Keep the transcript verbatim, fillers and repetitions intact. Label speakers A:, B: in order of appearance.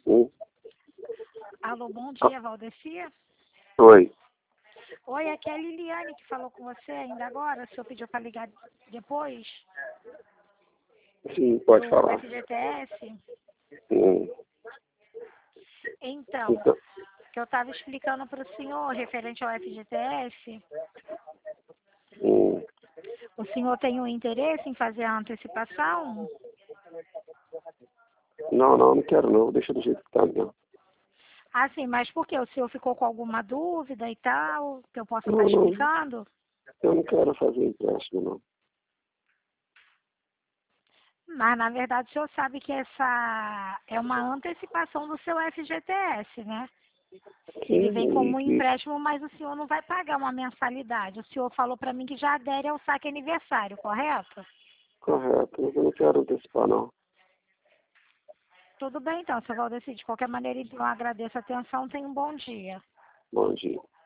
A: Hum?
B: Alô, bom dia, Valdeci.
A: Oi.
B: Oi, aqui é a Liliane que falou com você ainda agora. O senhor pediu para ligar depois
A: Sim, pode
B: do
A: falar.
B: F G T S.
A: Hum.
B: Então,
A: Então,
B: que eu estava explicando para o senhor referente ao F G T S.
A: hum.
B: O senhor tem um interesse em fazer a antecipação?
A: Não, não, não quero não. Deixa do jeito que tá mesmo.
B: Ah, sim, mas por quê? O senhor ficou com alguma dúvida e tal, que eu possa estar
A: Não, não.
B: explicando?
A: Eu não quero fazer empréstimo, não.
B: Mas, na verdade, o senhor sabe que essa é uma antecipação do seu F G T S, né? Ele vem
A: Sim,
B: como um
A: e, e,
B: empréstimo, mas o senhor não vai pagar uma mensalidade. O senhor falou para mim que já adere ao saque aniversário, correto?
A: correto. Mas eu não quero antecipar, não.
B: Tudo bem, então, seu Valdeci. De qualquer maneira, então, eu agradeço a atenção. Tenha um bom dia.
A: Bom dia.